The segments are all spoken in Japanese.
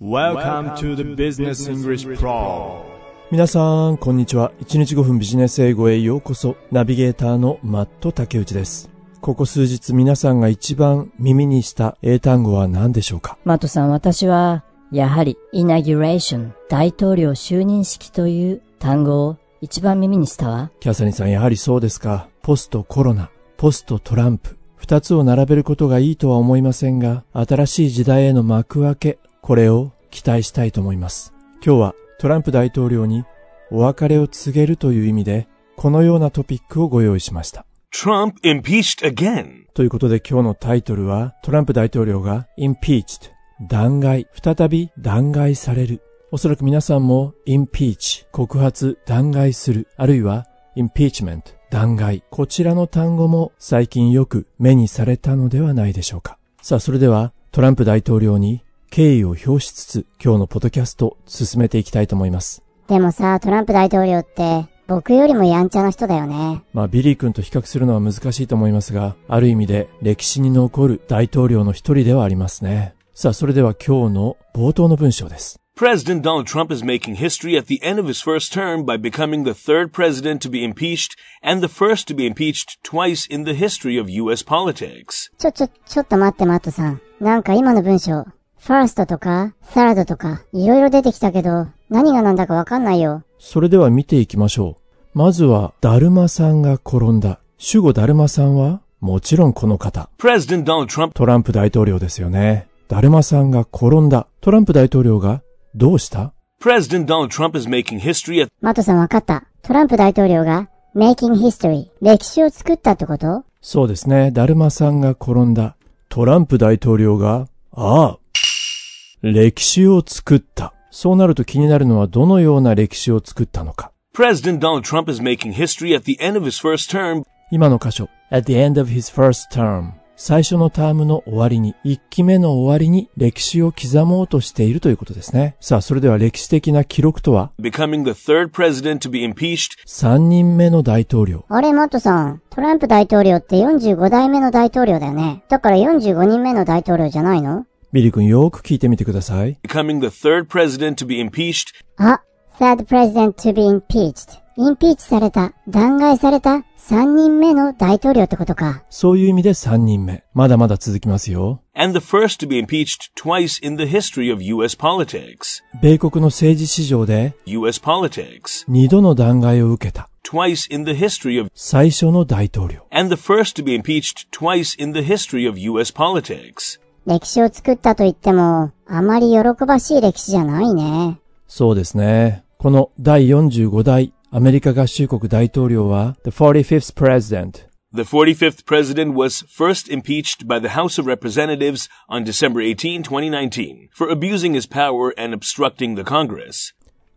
Welcome to the Business English Pro。 皆さんこんにちは。1日5分ビジネス英語へようこそ。ナビゲーターのマット竹内です。ここ数日皆さんが一番耳にした英単語は何でしょうか？ マットさん、私はやはりイナギュレーション、大統領就任式という単語を一番耳にしたわ。 キャサリンさん、やはりそうですか。ポストコロナ、ポストトランプ、二つを並べることがいいとは思いませんが、新しい時代への幕開け、これを期待したいと思います。今日はトランプ大統領にお別れを告げるという意味で、このようなトピックをご用意しました。 Trump impeached again。 ということで今日のタイトルは、トランプ大統領が impeached、弾劾、再び弾劾される。おそらく皆さんも impeach、告発、弾劾する、あるいは impeachment、弾劾。こちらの単語も最近よく目にされたのではないでしょうか。さあ、それではトランプ大統領に敬意を表しつつ、今日のポッドキャスト進めていきたいと思います。 でもさ、トランプ大統領って僕よりもやんちゃな人だよね。 ビリー君と比較するのは難しいと思いますが、ある意味で歴史に残る大統領の一人ではありますね。さあ、それでは今日の冒頭の文章です。 President Donald Trump is making history at the end of his first term by becoming the third president to be impeached and the first to be impeached twice in the history of U.S. politics. ちょっと待ってマットさん。なんか今の文章、ファーストとか、サラドとか、いろいろ出てきたけど、何が何だかわかんないよ。 それでは見ていきましょう。まずは、だるまさんが転んだ。主語だるまさんは、もちろんこの方。 President Donald Trump。 トランプ大統領ですよね。だるまさんが転んだ。トランプ大統領が、どうした？ President Donald Trump is making history at... マットさんわかった。トランプ大統領が、making history、歴史を作ったってこと？ そうですね。だるまさんが転んだ。トランプ大統領が、歴史を作った。そうなると気になるのはどのような歴史を作ったのか。 President Donald Trump is making history at the end of his first term. 今の箇所、at the end of his first term。最初のタームの終わりに、1期目の終わりに歴史を刻もうとしているということですね。さあ、それでは歴史的な記録とは？ Becoming the third president to be impeached. 3人目の大統領。 あれ、マットさん。トランプ大統領って45代目の大統領だよね。だから45人目の大統領じゃないの？ ビリー君よく聞いてみてください。 Becoming the third president to be impeached. third president to be impeached。インピーチされた、弾劾された3人目の大統領ってことか。 そういう意味で3人目。まだまだ続きますよ。 And the first to be impeached twice in the history of U.S. politics. 米国の政治史上で U.S. politics. 2度の弾劾を受けた。 Twice in the history of 最初の大統領。 And the first to be impeached twice in the history of U.S. politics. 歴史を作ったと言っても、あまり喜ばしい歴史じゃないね。 そうですね。この第45代アメリカ合衆国大統領は The 45th President. The 45th President was first impeached by the House of Representatives on December 18, 2019 for abusing his power and obstructing the Congress.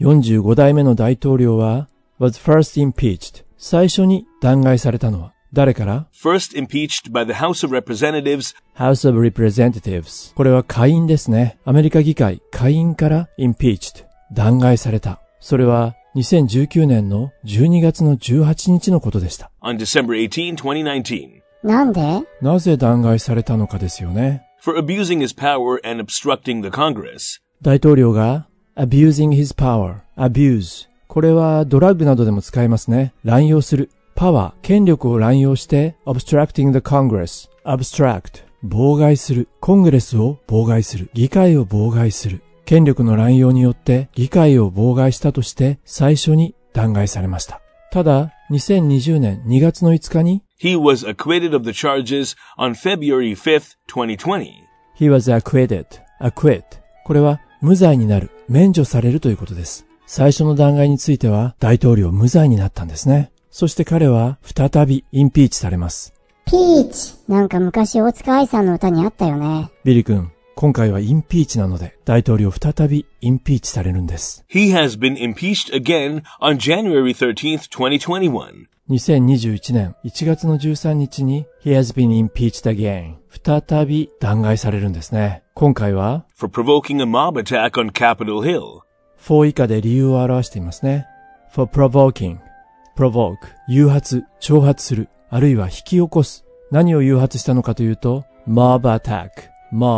45代目の大統領は was first impeached. 最初に弾劾されたのは誰から？ First impeached by the House of Representatives. House of Representatives. これは下院ですね。アメリカ議会下院から impeached. 弾劾された。それは2019年の12月の18日のことでした。 On December 18, 2019. なんで？ なぜ弾劾されたのかですよね。 For abusing his power and obstructing the Congress. 大統領が abusing his power, abuse。これはドラッグなどでも使えますね。乱用する。パワー、権力を乱用して obstructing the Congress, abstract。妨害する。コングレスを妨害する。議会を妨害する。権力の乱用によって議会を妨害したとして最初に弾劾されました。ただ、2020年2月の5日に He was acquitted of the charges on February 5th, 2020. He was acquitted. Acquit. これは無罪になる、免除されるということです。最初の弾劾については大統領無罪になったんですね。そして彼は再びインピーチされます。 ピーチ。なんか昔大塚愛さんの歌にあったよね。 ビリ君。今回はインピーチなので、大統領再びインピーチされるんです。 He has been impeached again on January 13th, 2021. 2021年1月の13日に He has been impeached again. 再び弾劾されるんですね。今回は For provoking a mob attack on Capitol Hill. for 以下で理由を表していますね。For provoking. provoke. 誘発、挑発する、あるいは引き起こす。何を誘発したのかというと mob attack. mob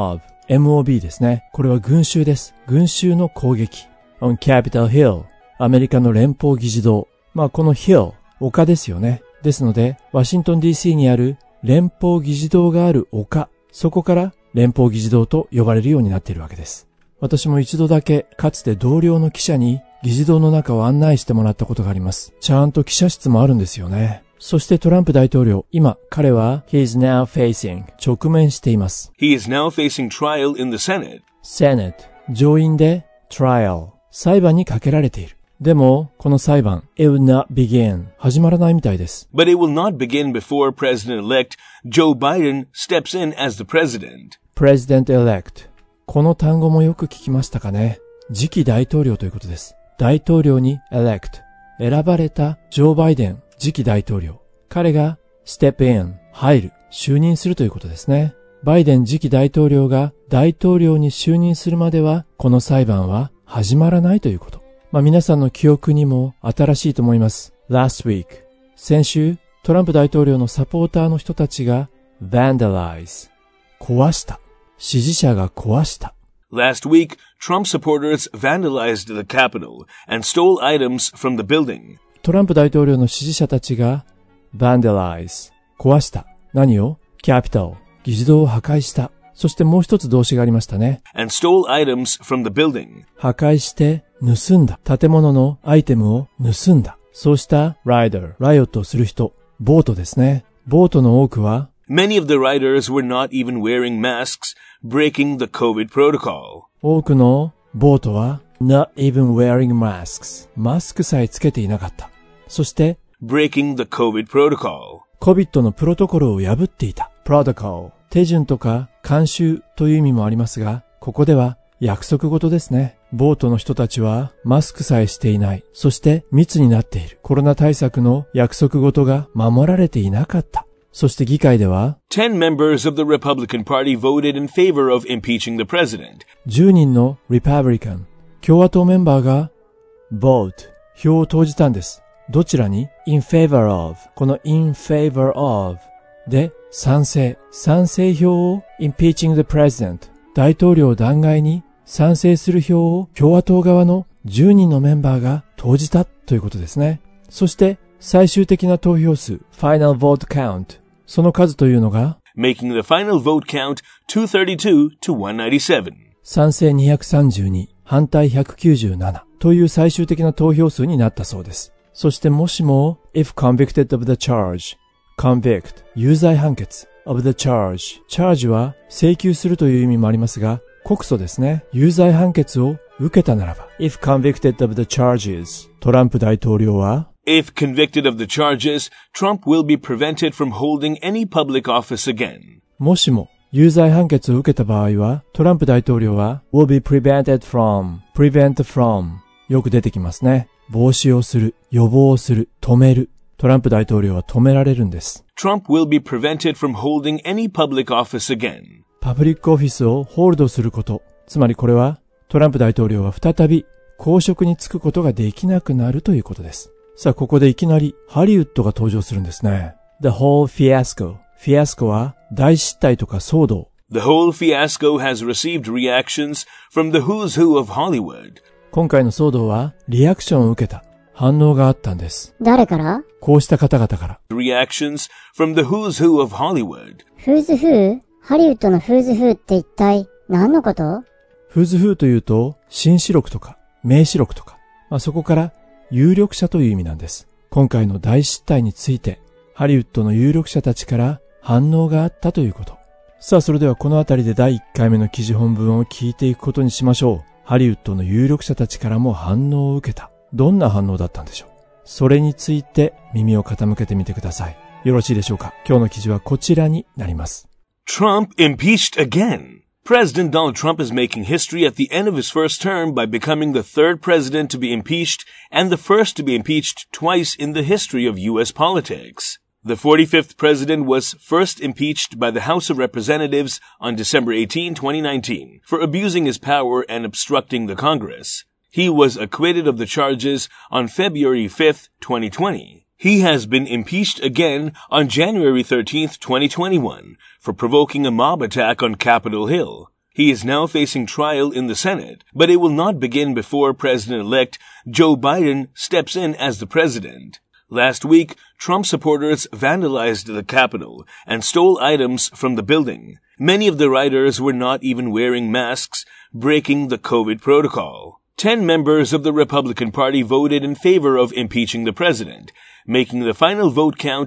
MOB ですね。これは群衆です。群衆の攻撃。on Capitol Hill。アメリカの連邦議事堂。この Hill、丘ですよね。ですので、ワシントン DC にある連邦議事堂がある丘。そこから連邦議事堂と呼ばれるようになっているわけです。私も一度だけかつて同僚の記者に議事堂の中を案内してもらったことがあります。ちゃんと記者室もあるんですよね。そしてトランプ大統領、今彼は He is now facing 直面しています。 He is now facing trial in the Senate. 上院で trial 裁判にかけられている。でもこの裁判 It will not begin 始まらないみたいです。 But it will not begin before President-elect Joe Biden steps in as the president. President-elect この単語もよく聞きましたかね。次期大統領ということです。大統領に elect 選ばれたジョー・バイデン次期大統領。彼が step in 入る、就任するということですね。バイデン次期大統領が大統領に就任するまではこの裁判は始まらないということ。皆さんの記憶にも新しいと思います。Last week 先週トランプ大統領のサポーターの人たちが vandalize 壊した。支持者が壊した。 Last week, Trump supporters vandalized the Capitol and stole items from the building. トランプ大統領の支持者たちが vandalize 壊した。何を Capitol 議事堂を破壊した。そしてもう一つ動詞がありましたね。 And stole items from the building. 破壊して盗んだ。建物のアイテムを盗んだ。そうしたライオットをする人、暴徒ですね。暴徒の多くは Many of the riders were not even wearing masks, breaking the COVID protocol. 多くの暴徒は not even wearing masks マスクさえつけていなかった。そして breaking the COVID protocol. COVID のプロトコルを破っていた。protocol 手順とか慣習という意味もありますが、ここでは約束事ですね。暴徒の人たちはマスクさえしていない。そして密になっている。コロナ対策の約束事が守られていなかった。そして議会では 10 members of the Republican Party voted in favor of impeaching the president. 10人の Republican 共和党メンバーが vote 票を投じたんです。どちらに in favor of この in favor of で賛成票を impeaching the president 大統領弾劾に賛成する票を共和党側の10人のメンバーが投じたということですね。そして最終的な投票数 final vote countその数というのが making the final vote count 232 to 197. 賛成232、反対197という最終的な投票数になったそうです。そしてもしも if convicted of the charge convict 有罪判決 of the charge は請求するという意味もありますが告訴ですね。有罪判決を受けたならば if convicted of the charges トランプ大統領は If convicted of the charges, Trump will be prevented from holding any public office again. もしも有罪判決を受けた場合は、トランプ大統領は will be prevented from, prevent from よく出てきますね。防止をする、予防をする、止める。トランプ大統領は止められるんです。 Trump will be prevented from holding any public office again. パブリックオフィスをホールドすること。つまりこれはトランプ大統領は再び公職に就くことができなくなるということです。さあ、ここでいきなりハリウッドが登場するんですね。The whole fiasco. フィアスコは大失態とか騒動。 The whole fiasco has received reactions from the who's who of Hollywood. 今回の騒動はリアクションを受けた。反応があったんです。 誰から？ こうした方々から。 Reactions from the who's who of Hollywood. Who's who？ハリウッドの Who's who って一体何のこと？ Who's who というと、新視録とか名視録とか、そこから有力者という意味なんです。今回の大失態について、ハリウッドの有力者たちから反応があったということ。さあ、それではこのあたりで第1回目の記事本文を聞いていくことにしましょう。ハリウッドの有力者たちからも反応を受けた。どんな反応だったんでしょう。それについて耳を傾けてみてください。よろしいでしょうか。今日の記事はこちらになります。 Trump impeached again. President Donald Trump is making history at the end of his first term by becoming the third president to be impeached and the first to be impeached twice in the history of U.S. politics. The 45th president was first impeached by the House of Representatives on December 18, 2019, for abusing his power and obstructing the Congress. He was acquitted of the charges on February 5, 2020. He has been impeached again on January 13, 2021, for provoking a mob attack on Capitol Hill. He is now facing trial in the Senate, but it will not begin before President-elect Joe Biden steps in as the president. Last week, Trump supporters vandalized the Capitol and stole items from the building. Many of the rioters were not even wearing masks, breaking the COVID protocol. 10 members of the Republican Party voted in favor of impeaching the president, making the final vote count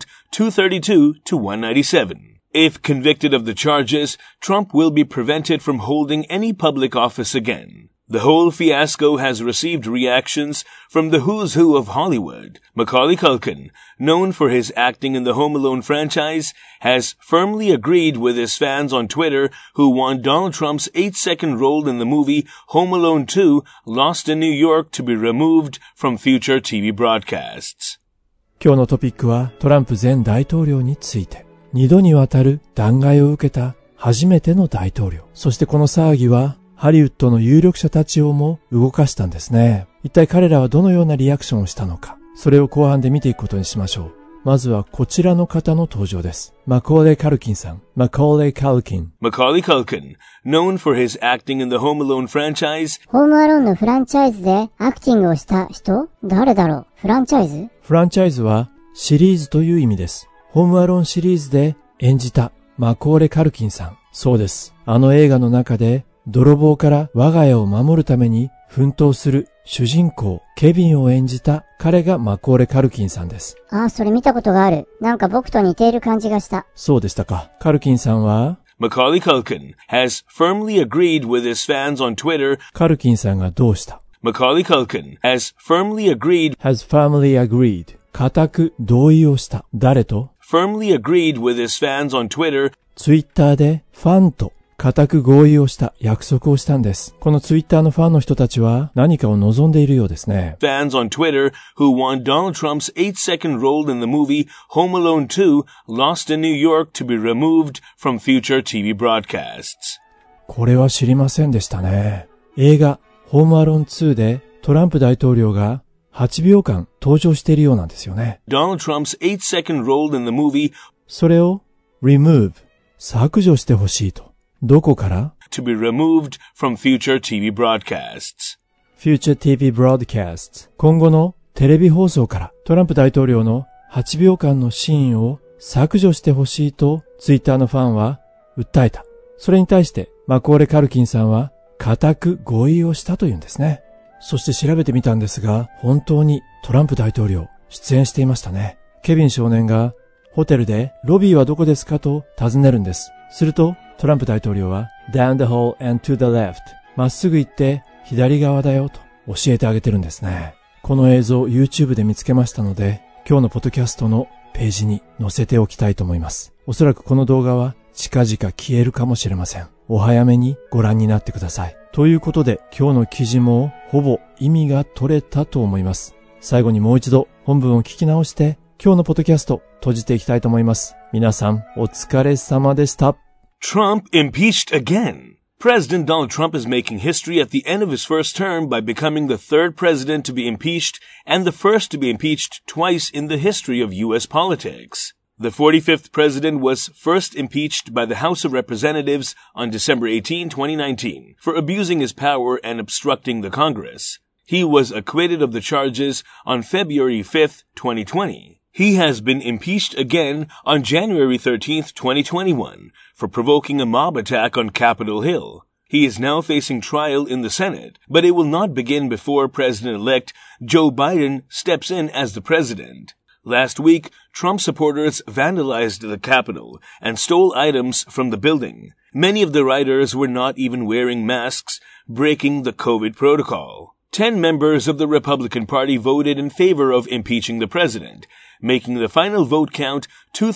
232 to 197. If convicted of the charges, Trump will be prevented from holding any public office again. The whole fiasco has received reactions from the who's who of Hollywood. Macaulay Culkin, known for his acting in the Home Alone franchise, has firmly agreed with his fans on Twitter who want Donald Trump's 8-second role in the movie Home Alone 2, Lost in New York, to be removed from future TV broadcasts. 今日のトピックはトランプ前大統領について。2度にわたる弾劾を受けた初めての大統領。そしてこの騒ぎはハリウッドの有力者たちをも動かしたんですね。一体彼らはどのようなリアクションをしたのか。それを後半で見ていくことにしましょう。まずはこちらの方の登場です。マコーレイ・カルキンさん。Macaulay Culkin. Macaulay Culkin, known for his acting in the Home Alone franchise. ホームアローンのフランチャイズでアクティングをした人？誰だろう？フランチャイズ？ フランチャイズはシリーズという意味です。ホームアローンシリーズで演じたマコーレ・カルキンさん。そうです。あの映画の中で泥棒から我が家を守るために奮闘する主人公ケビンを演じた彼がマコーレ・カルキンさんです。 あ、それ見たことがある。なんか僕と似ている感じがした。 そうでしたか。カルキンさんは Macaulay Culkin has firmly agreed with his fans on Twitter. カルキンさんがどうした？ Macaulay Culkin has firmly agreed 固く同意をした。誰と？ firmly agreed with his fans on Twitter. ツイッターでファンと固く合意をした約束をしたんです。このツイッターのファンの人たちは何かを望んでいるようですね。 Fans on Twitter who want Donald Trump's 8-second role in the movie Home Alone 2, Lost in New York to be removed from future TV broadcasts. これは知りませんでしたね。映画ホームアローン2でトランプ大統領が8秒間登場しているようなんですよね。 Donald Trump's 8-second role in the movie. それを remove 削除してほしいと。どこから？ To be removed from future TV broadcasts. Future TV broadcasts. 今後のテレビ放送からトランプ大統領の8秒間のシーンを削除してほしいとツイッターのファンは訴えた。それに対してマコーレ・カルキンさんは固く合意をしたというんですね。そして調べてみたんですが、本当にトランプ大統領出演していましたね。ケビン少年がホテルでロビーはどこですかと尋ねるんです。するとトランプ大統領は down the hall and to the left まっすぐ行って左側だよと教えてあげてるんですね。この映像 YouTube で見つけましたので今日のポッドキャストのページに載せておきたいと思います。おそらくこの動画は近々消えるかもしれません。お早めにご覧になってください。ということで今日の記事もほぼ意味が取れたと思います。最後にもう一度本文を聞き直して今日のポッドキャスト閉じていきたいと思います。皆さんお疲れ様でした。 Trump impeached again. President Donald Trump is making history at the end of his first term by becoming the third president to be impeached and the first to be impeached twice in the history of U.S. politics. The 45th president was first impeached by the House of Representatives on December 18, 2019, for abusing his power and obstructing the Congress. He was acquitted of the charges on February 5, 2020. He has been impeached again on January 13, 2021, for provoking a mob attack on Capitol Hill. He is now facing trial in the Senate, but it will not begin before President-elect Joe Biden steps in as the president. Last week, Trump supporters vandalized the Capitol and stole items from the building. Many of the rioters were not even wearing masks, breaking the COVID protocol. 10 members of the Republican Party voted in favor of impeaching the president, making the final vote count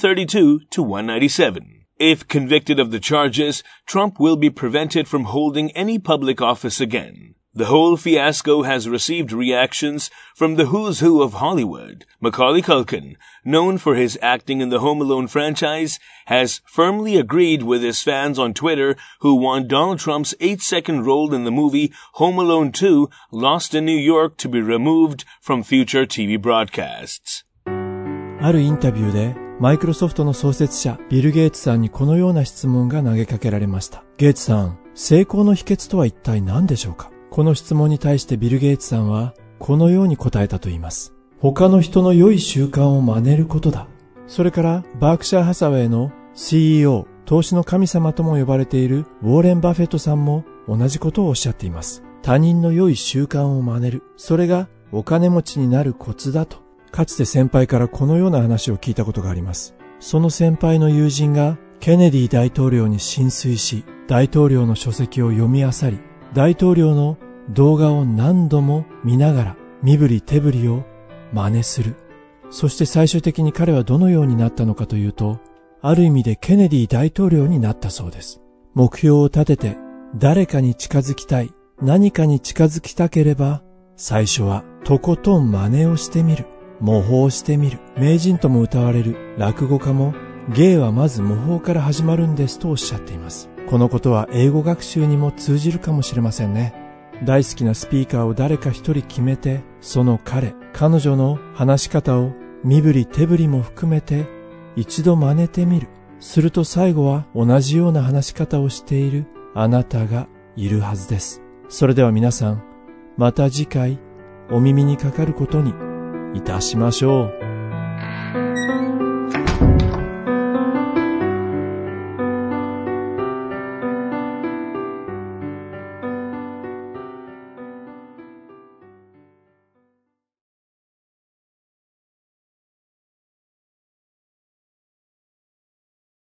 232 to 197. If convicted of the charges, Trump will be prevented from holding any public office again. The whole fiasco has received reactions from the who's who of Hollywood. Macaulay Culkin, known for his acting in the Home Alone franchise, has firmly agreed with his fans on Twitter who want Donald Trump's 8-second role in the movie Home Alone 2, Lost in New York to be removed from future TV broadcasts. あるインタビューでマイクロソフトの創設者ビル・ゲイツさんにこのような質問が投げかけられました。ゲイツさん、 成功の秘訣とは一体何でしょうか？この質問に対してビル・ゲイツさんはこのように答えたと言います。他の人の良い習慣を真似ることだ。それからバークシャー・ハサウェイの CEO、投資の神様とも呼ばれているウォーレン・バフェットさんも同じことをおっしゃっています。他人の良い習慣を真似る。それがお金持ちになるコツだと。かつて先輩からこのような話を聞いたことがあります。その先輩の友人がケネディ大統領に心酔し、大統領の書籍を読み漁り、大統領の動画を何度も見ながら身振り手振りを真似する。そして最終的に彼はどのようになったのかというと、ある意味でケネディ大統領になったそうです。目標を立てて誰かに近づきたい、何かに近づきたければ、最初はとことん真似をしてみる。模倣してみる。名人とも謳われる落語家も、芸はまず模倣から始まるんですとおっしゃっています。このことは英語学習にも通じるかもしれませんね。大好きなスピーカーを誰か一人決めて、その彼女の話し方を身振り手振りも含めて一度真似てみる。すると最後は同じような話し方をしているあなたがいるはずです。それでは皆さん、また次回お耳にかかることにいたしましょう。